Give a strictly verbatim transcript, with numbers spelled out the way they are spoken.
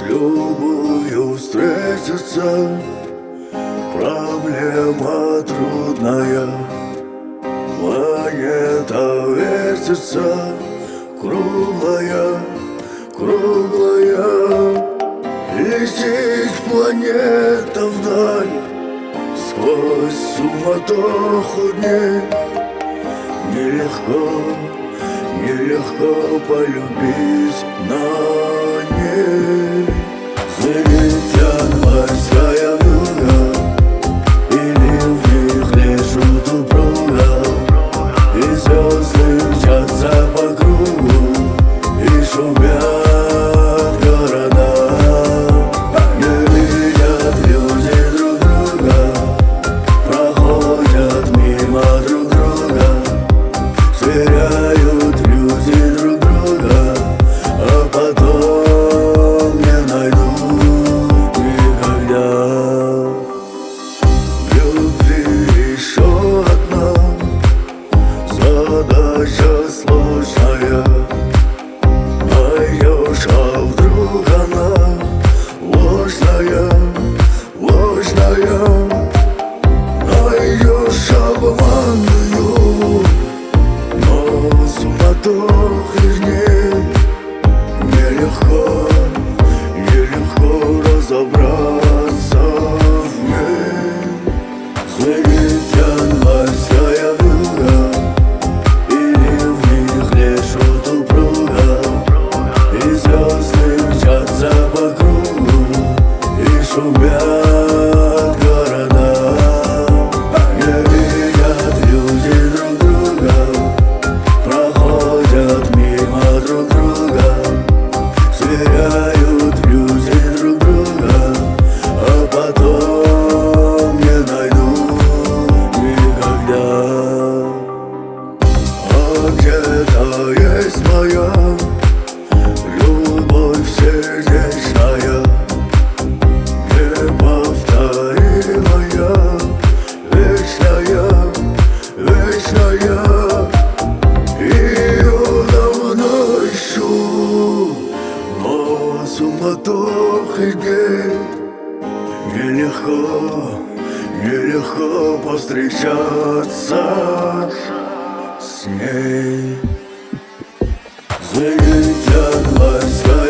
любовью встретиться. Проблема трудная, планета вертится, круглая, круглая. Летит планета вдаль, сквозь суматоху дней. Нелегко, нелегко полюбить на ней. Взлетят морская вьюга, или в них лежит упруга, и звезды мчатся по кругу, и шумят города. Не видят люди друг друга, проходят мимо друг друга. Теряют люди друг друга, а потом не найдут никогда. В любви еще одна задача сложная. Найдешь, а вдруг она ложная, ложная. Найдешь обманную, но суматохи дней. Нелегко, нелегко разобраться в ней. Взлетят морская вьюга, или в них лежит упруга, и звезды мчатся по кругу, и шумят города. Не видят люди друг друга, проходят мимо друг друга. Теряют люди друг друга, а потом не найдут никогда. А где-то есть моя любовь сердечная, неповторимая, вечная, вечная. Ее давно ищу, но суматохи дней. Нелегко, нелегко повстречаться с ней. Взлетят морская